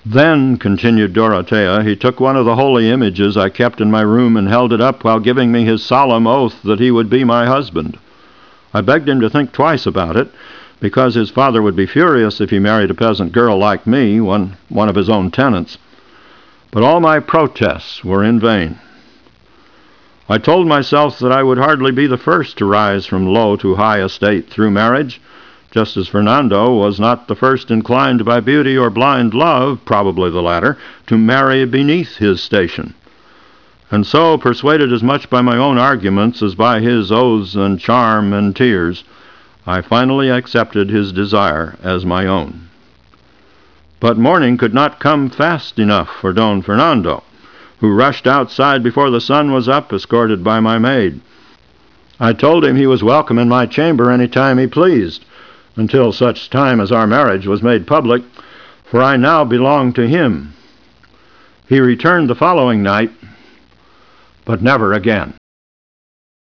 Then, continued Dorothea, he took one of the holy images I kept in my room and held it up while giving me his solemn oath that he would be my husband. I begged him to think twice about it, because his father would be furious if he married a peasant girl like me, one of his own tenants. But all my protests were in vain. I told myself that I would hardly be the first to rise from low to high estate through marriage, just as Fernando was not the first inclined by beauty or blind love, probably the latter, to marry beneath his station. And so, persuaded as much by my own arguments as by his oaths and charm and tears, I finally accepted his desire as my own. But morning could not come fast enough for Don Fernando, who rushed outside before the sun was up, escorted by my maid. I told him he was welcome in my chamber any time he pleased, until such time as our marriage was made public, for I now belonged to him. He returned the following night, but never again.